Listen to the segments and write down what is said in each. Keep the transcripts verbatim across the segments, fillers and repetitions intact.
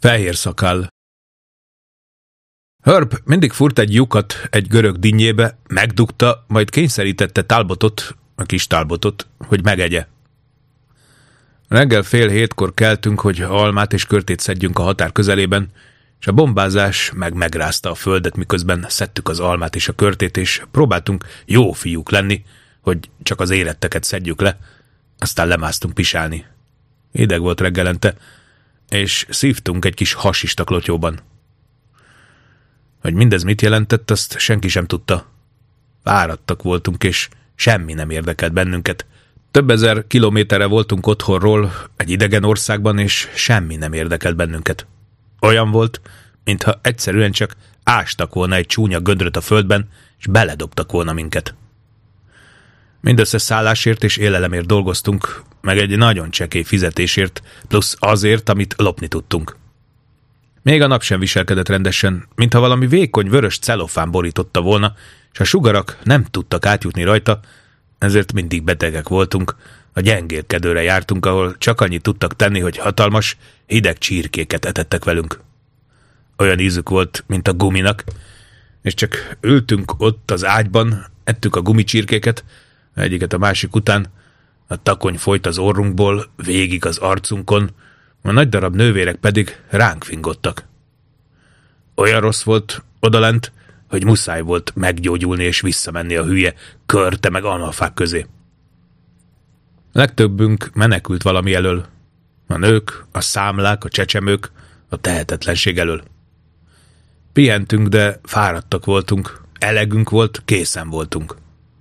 Fehér szakál. Herb mindig furt egy lyukat egy görög dinnyébe, megdugta, majd kényszerítette Talbotot, a kis Talbotot, hogy megegye. Reggel fél hétkor keltünk, hogy almát és körtét szedjünk a határ közelében, és a bombázás meg megrázta a földet, miközben szedtük az almát és a körtét, és próbáltunk jó fiúk lenni, hogy csak az éretteket szedjük le, aztán lemásztunk pisálni. Hideg volt reggelente, és szívtunk egy kis hasista klotyóban. Hogy mindez mit jelentett, azt senki sem tudta. Fáradtak voltunk, és semmi nem érdekelt bennünket. Több ezer kilométerre voltunk otthonról, egy idegen országban, és semmi nem érdekelt bennünket. Olyan volt, mintha egyszerűen csak ástak volna egy csúnya gödröt a földben, és beledobtak volna minket. Mindössze szállásért és élelemért dolgoztunk, meg egy nagyon csekély fizetésért, plusz azért, amit lopni tudtunk. Még a nap sem viselkedett rendesen, mintha valami vékony vörös celofán borította volna, és a sugarak nem tudtak átjutni rajta, ezért mindig betegek voltunk, a gyengélkedőre jártunk, ahol csak annyit tudtak tenni, hogy hatalmas, hideg csirkéket etettek velünk. Olyan ízük volt, mint a guminak, és csak ültünk ott az ágyban, ettük a gumicsirkéket, egyiket a másik után, a takony folyt az orrunkból, végig az arcunkon, a nagy darab nővérek pedig ránk fingottak. Olyan rossz volt odalent, hogy muszáj volt meggyógyulni és visszamenni a hülye körte meg almafák közé. Legtöbbünk menekült valami elől. A nők, a számlák, a csecsemők, a tehetetlenség elől. Pihentünk, de fáradtak voltunk, elegünk volt, készen voltunk.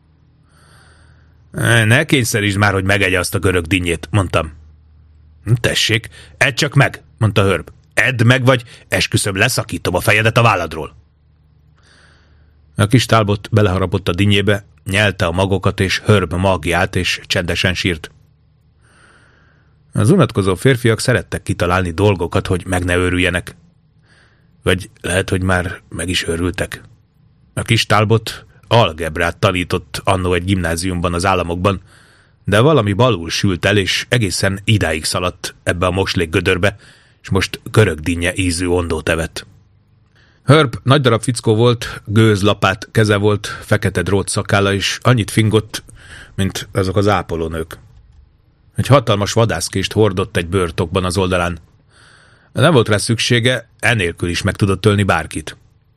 Ne kényszerítsd már, hogy megegye azt a görög dinnyét, mondtam. Tessék, edd csak meg, mondta Herb. Edd meg, vagy esküszöm, leszakítom a fejedet a válladról. A kis Talbot beleharapott a dinnyébe, nyelte a magokat és Herb magját, és csendesen sírt. Az unatkozó férfiak szerettek kitalálni dolgokat, hogy meg ne őrüljenek. Vagy lehet, hogy már meg is őrültek. A kis Talbot algebrát tanított annó egy gimnáziumban az államokban, de valami balul sült el, és egészen idáig szaladt ebbe a moslék gödörbe, és most görög dinnye ízű ondót evett. Herb nagy darab fickó volt, gőzlapát keze volt, fekete drót szakálla, és annyit fingott, mint azok az ápolónők. Egy hatalmas vadászkést hordott egy bőrtokban az oldalán. Nem volt rá szüksége, enélkül is meg tudott ölni bárkit.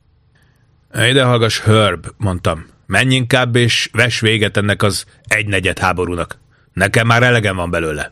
Ide hallgass, Herb, mondtam. Menj inkább, és vess véget ennek az egynegyed háborúnak. Nekem már elegem van belőle.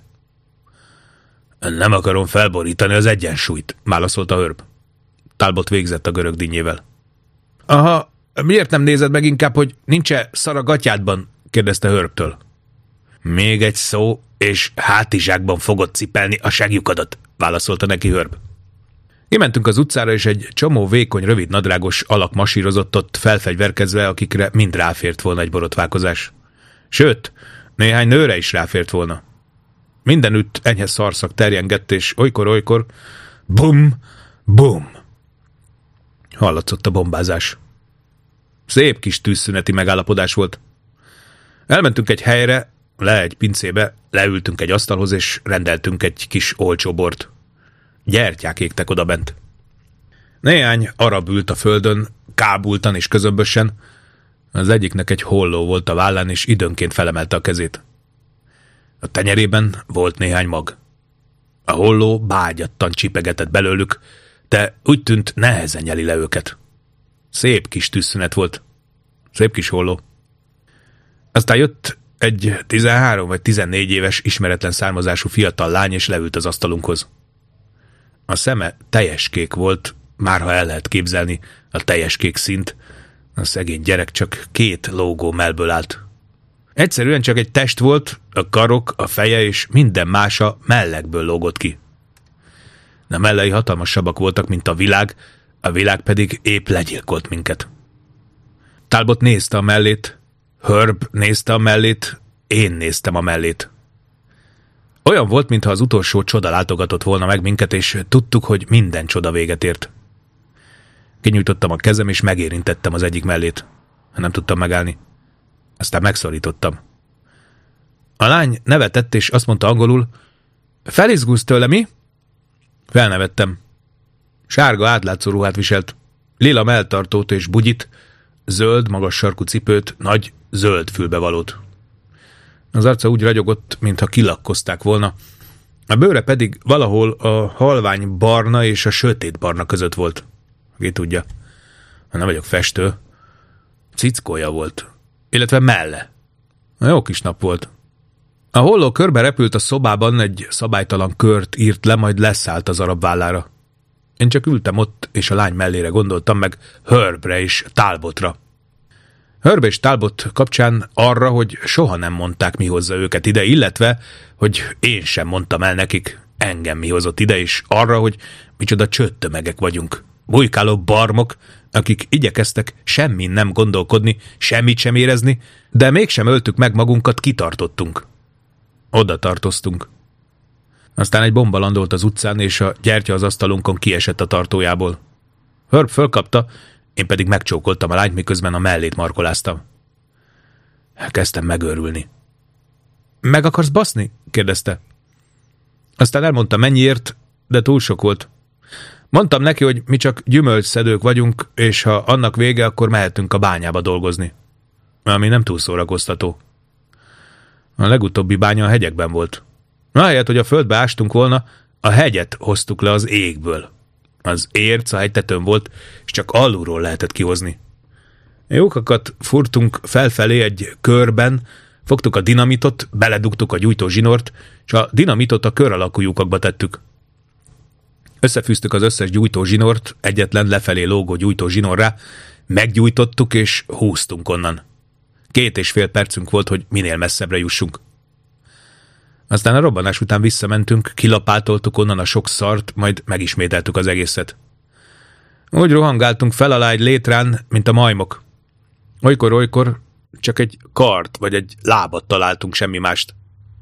Nem akarom felborítani az egyensúlyt, válaszolta Herb. Talbot végzett a görög dinnyével. Aha, miért nem nézed meg inkább, hogy nincs-e szar a gatyádban? Kérdezte Herbtől. Még egy szó, és hátizsákban fogod cipelni a seglyukadat, válaszolta neki Herb. Kimentünk az utcára, és egy csomó vékony, rövid nadrágos alak masírozott ott felfegyverkezve, akikre mind ráfért volna egy borotválkozás. Sőt, néhány nőre is ráfért volna. Mindenütt enyhe szarszak terjengett, és olykor-olykor bum, bum. Hallatszott a bombázás. Szép kis tűzszüneti megállapodás volt. Elmentünk egy helyre, le egy pincébe, leültünk egy asztalhoz, és rendeltünk egy kis olcsó bort. Gyertyák égtek odabent. Néhány arab ült a földön, kábultan és közömbösen. Az egyiknek egy holló volt a vállán, és időnként felemelte a kezét. A tenyerében volt néhány mag. A holló bágyattan csipegetett belőlük, de úgy tűnt, nehezen nyeli le őket. Szép kis tűzszünet volt. Szép kis holló. Aztán jött egy tizenhárom vagy tizennégy éves ismeretlen származású fiatal lány, és leült az asztalunkhoz. A szeme teljes kék volt, márha el lehet képzelni a teljes kék színt. A szegény gyerek csak két lógó mellből állt. Egyszerűen csak egy test volt, a karok, a feje és minden mása mellekből lógott ki. A mellei hatalmasabbak voltak, mint a világ, a világ pedig épp legyilkolt minket. Talbot nézte a mellét, Herb nézte a mellét, én néztem a mellét. Olyan volt, mintha az utolsó csoda látogatott volna meg minket, és tudtuk, hogy minden csoda véget ért. Kinyújtottam a kezem, és megérintettem az egyik mellét. Nem tudtam megállni. Aztán megszorítottam. A lány nevetett, és azt mondta angolul, felizgulsz tőle, mi? Felnevettem. Sárga átlátszó ruhát viselt, lila melltartót és bugyit, zöld, magas sarkú cipőt, nagy, zöld fülbevalót. Az arca úgy ragyogott, mintha kilakkozták volna, a bőre pedig valahol a halvány barna és a sötét barna között volt. Ki tudja, nem vagyok festő. Cickója volt, illetve melle. Jó kis nap volt. A holló körbe repült a szobában, egy szabálytalan kört írt le, majd leszállt az arab vállára. Én csak ültem ott, és a lány mellére gondoltam, meg Herbre és Talbotra. Herb és Talbot kapcsán arra, hogy soha nem mondták, mi hozza őket ide, illetve, hogy én sem mondtam el nekik, engem mi hozott ide, és arra, hogy micsoda csőttömegek vagyunk. Bujkáló barmok, akik igyekeztek semmin nem gondolkodni, semmit sem érezni, de mégsem öltük meg magunkat, kitartottunk. Oda tartoztunk. Aztán egy bomba landolt az utcán, és a gyertya az asztalunkon kiesett a tartójából. Herb fölkapta, én pedig megcsókoltam a lányt, miközben a mellét markoláztam. Kezdtem megőrülni. Meg akarsz baszni? Kérdezte. Aztán elmondta mennyiért, de túl sok volt. Mondtam neki, hogy mi csak gyümölcsszedők vagyunk, és ha annak vége, akkor mehetünk a bányába dolgozni. Ami nem túl szórakoztató. A legutóbbi bánya a hegyekben volt. Ahelyett, hogy a földbe ástunk volna, a hegyet hoztuk le az égből. Az érc a hegytetőn volt, és csak alulról lehetett kihozni. Lyukakat furtunk felfelé egy körben, fogtuk a dinamitot, beledugtuk a gyújtó zsinort, és a dinamitot a kör alakú lyukakba tettük. Összefűztük az összes gyújtó zsinort, egyetlen lefelé lógó gyújtó zsinorrá, meggyújtottuk és húztunk onnan. Két és fél percünk volt, hogy minél messzebbre jussunk. Aztán a robbanás után visszamentünk, kilapátoltuk onnan a sok szart, majd megismételtük az egészet. Úgy rohangáltunk fel alá egy létrán, mint a majmok. Olykor-olykor csak egy kart vagy egy lábat találtunk, semmi mást.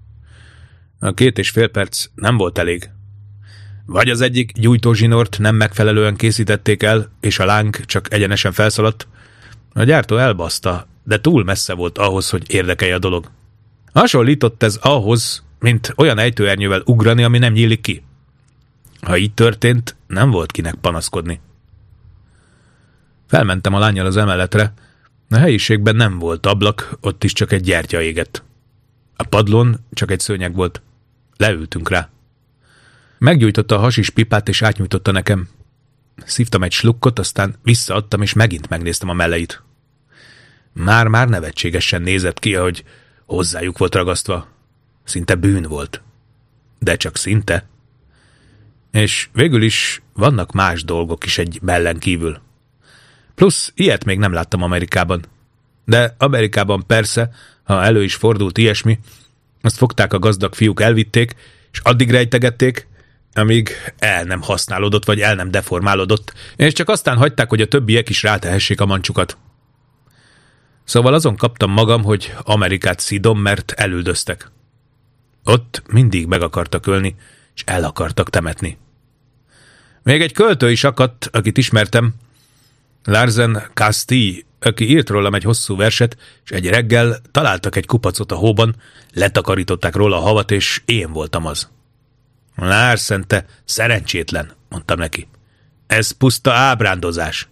A két és fél perc nem volt elég. Vagy az egyik gyújtózsinort nem megfelelően készítették el, és a láng csak egyenesen felszaladt. A gyártó elbaszta, de túl messze volt ahhoz, hogy érdekelje a dolog. Hasonlított ez ahhoz, mint olyan ejtőernyővel ugrani, ami nem nyílik ki. Ha így történt, nem volt kinek panaszkodni. Felmentem a lánnyal az emeletre. A helyiségben nem volt ablak, ott is csak egy gyertya égett. A padlón csak egy szőnyeg volt. Leültünk rá. Meggyújtotta a hasis pipát, és átnyújtotta nekem. Szívtam egy slukkot, aztán visszaadtam, és megint megnéztem a melleit. Már-már nevetségesen nézett ki, ahogy hozzájuk volt ragasztva. Szinte bűn volt. De csak szinte. És végül is vannak más dolgok is egy mellen kívül. Plusz ilyet még nem láttam Amerikában. De Amerikában persze, ha elő is fordult ilyesmi, azt fogták a gazdag fiúk, elvitték, és addig rejtegették, amíg el nem használódott, vagy el nem deformálódott, és csak aztán hagyták, hogy a többiek is rátehessék a mancsukat. Szóval azon kaptam magam, hogy Amerikát szidom, mert elüldöztek. Ott mindig meg akartak ölni, és el akartak temetni. Még egy költő is akadt, akit ismertem, Larsen Castille, aki írt rólam egy hosszú verset, és egy reggel találtak egy kupacot a hóban, letakarították róla a havat, és én voltam az. Larsen, te szerencsétlen, mondtam neki. Ez puszta ábrándozás.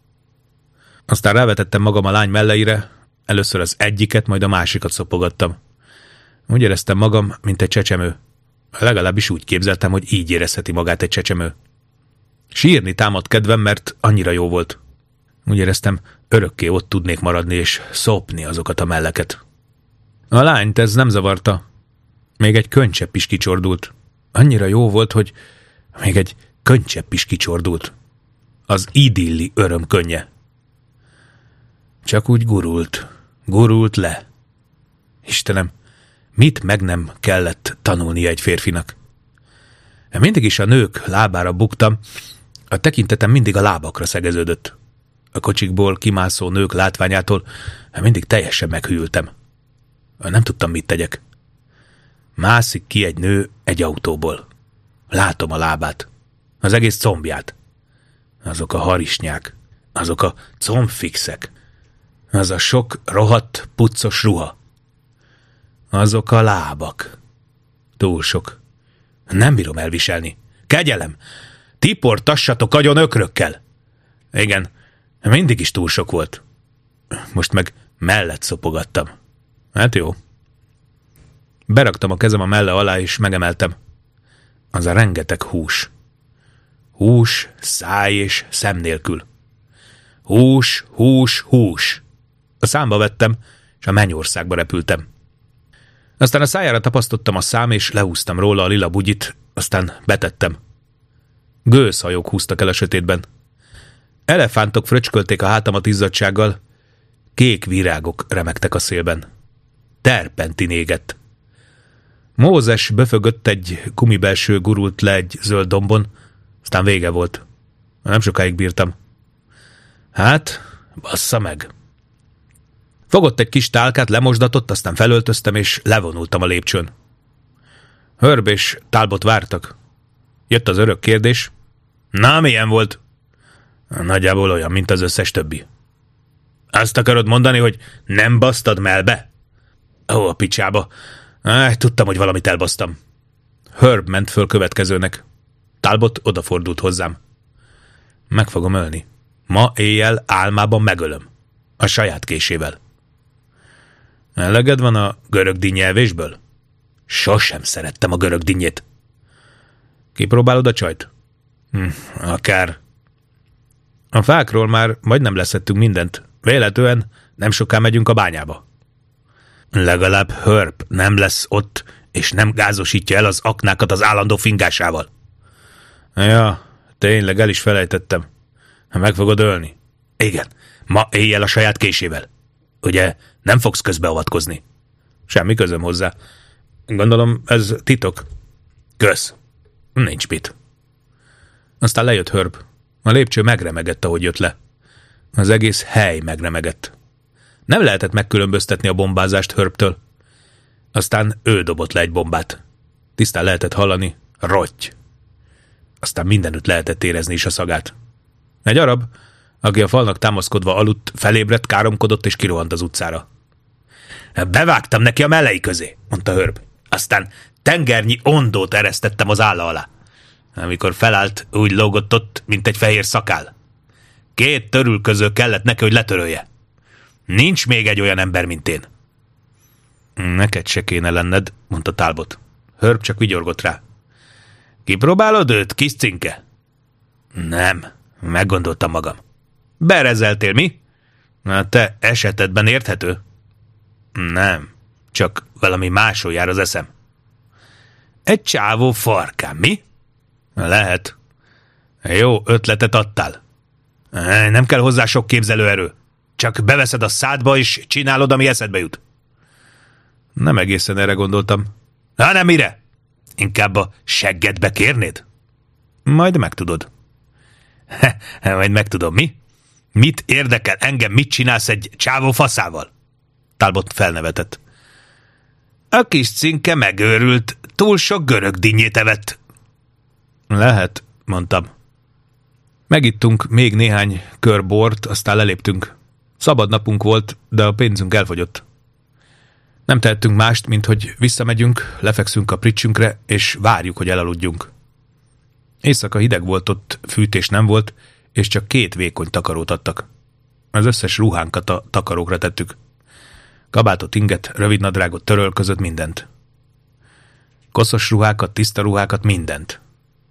Aztán rávetettem magam a lány melleire, először az egyiket, majd a másikat szopogattam. Úgy éreztem magam, mint egy csecsemő. Legalábbis úgy képzeltem, hogy így érezheti magát egy csecsemő. Sírni támadt kedvem, mert annyira jó volt. Úgy éreztem, örökké ott tudnék maradni, és szopni azokat a melleket. A lányt ez nem zavarta. Még egy könycsepp is kicsordult. Annyira jó volt, hogy még egy könycsepp is kicsordult. Az idilli öröm könnye. Csak úgy gurult, gurult le. Istenem, mit meg nem kellett tanulnia egy férfinak? Mindig is a nők lábára buktam, a tekintetem mindig a lábakra szegeződött. A kocsikból kimászó nők látványától mindig teljesen meghűltem. Nem tudtam, mit tegyek. Mászik ki egy nő egy autóból. Látom a lábát, az egész combját. Azok a harisnyák, azok a combfixek, az a sok rohadt, puccos ruha. Azok a lábak. Túl sok. Nem bírom elviselni. Kegyelem! Tiportassatok agyon ökrökkel! Igen, mindig is túl sok volt. Most meg mellett szopogattam. Hát jó. Beraktam a kezem a melle alá, és megemeltem. Az a rengeteg hús. Hús, száj és szem nélkül. Hús, hús, hús. A számba vettem, és a mennyországba repültem. Aztán a szájára tapasztottam a szám, és lehúztam róla a lila bugyit, aztán betettem. Gőzhajók húztak el a sötétben. Elefántok fröcskölték a hátamat izzadsággal, kék virágok remegtek a szélben. Terpentin égett. Mózes böfögött, egy gumibelső gurult le egy zöld dombon, aztán vége volt. Nem sokáig bírtam. Hát, bassza meg. Fogott egy kis tálkát, lemosdatott, aztán felöltöztem, és levonultam a lépcsőn. Herb és Talbot vártak. Jött az örök kérdés. Na, milyen volt? Nagyjából olyan, mint az összes többi. Azt akarod mondani, hogy nem basztad melbe? Ó, a picsába. Áj, tudtam, hogy valamit elbasztam. Herb ment föl következőnek. Talbot odafordult hozzám. Meg fogom ölni. Ma éjjel álmában megölöm. A saját késével. Eleged van a görög dinnyelvésből? Sosem szerettem a görög dinnyét. Kipróbálod a csajt? Hm, akár. A fákról már majdnem leszettünk mindent. Véletlenül nem soká megyünk a bányába. Legalább Herb nem lesz ott, és nem gázosítja el az aknákat az állandó fingásával. Ja, tényleg el is felejtettem. Meg fogod ölni. Igen, ma éjjel a saját késével. Ugye nem fogsz közbeavatkozni? Semmi közöm hozzá. Gondolom, ez titok. Kösz. Nincs mit. Aztán lejött Herb. A lépcső megremegett, ahogy jött le. Az egész hely megremegett. Nem lehetett megkülönböztetni a bombázást Herbtől. Aztán ő dobott le egy bombát. Tisztán lehetett hallani, rotty. Aztán mindenütt lehetett érezni is a szagát. Egy arab, aki a falnak támaszkodva aludt, felébredt, káromkodott és kirohant az utcára. Bevágtam neki a mellei közé, mondta Herb. Aztán tengernyi ondót eresztettem az álla alá. Amikor felállt, úgy lógott ott, mint egy fehér szakál. Két törülköző kellett neki, hogy letörölje. Nincs még egy olyan ember, mint én. Neked se kéne lenned, mondta Talbot. Herb csak vigyorgott rá. Kipróbálod őt, kis cinke? Nem, meggondoltam magam. Berezeltél, mi? Na, te esetedben érthető? Nem, csak valami máshol jár az eszem. Egy csávó farkám, mi? Lehet. Jó ötletet adtál. Nem kell hozzá sok képzelőerő. Csak beveszed a szádba, és csinálod, ami eszedbe jut. Nem egészen erre gondoltam. Hanem mire? Inkább a seggedbe kérnéd? Majd megtudod. Majd megtudom, mi? Mit érdekel engem, mit csinálsz egy csávó faszával? Talbot felnevetett. A kis cinke megőrült, túl sok görög dinnyét evett. Lehet, mondtam. Megittunk még néhány kör bort, aztán leléptünk. Szabad napunk volt, de a pénzünk elfogyott. Nem tehettünk mást, mint hogy visszamegyünk, lefekszünk a pricsünkre, és várjuk, hogy elaludjunk. Éjszaka hideg volt ott, fűtés nem volt, és csak két vékony takarót adtak. Az összes ruhánkat a takarókra tettük. Kabátot, inget, rövidnadrágot, törölközött, mindent. Koszos ruhákat, tiszta ruhákat, mindent.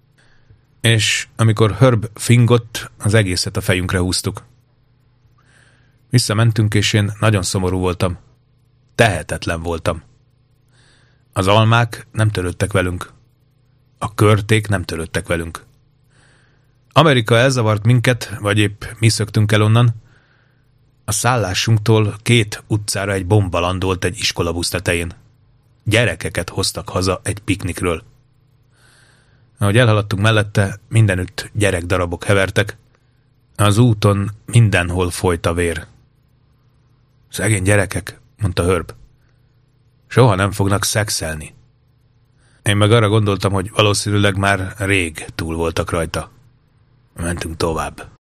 És amikor Herb fingott, az egészet a fejünkre húztuk. Visszamentünk, és én nagyon szomorú voltam. Tehetetlen voltam. Az almák nem törődtek velünk. A körték nem törődtek velünk. Amerika elzavart minket, vagy épp mi szöktünk el onnan. A szállásunktól két utcára egy bomba landolt egy iskolabusz tetején. Gyerekeket hoztak haza egy piknikről. Ahogy elhaladtunk mellette, mindenütt gyerekdarabok hevertek. Az úton mindenhol folyt a vér. Szegény gyerekek, mondta Herb. Soha nem fognak szexelni. Én meg arra gondoltam, hogy valószínűleg már rég túl voltak rajta. Mentünk tovább.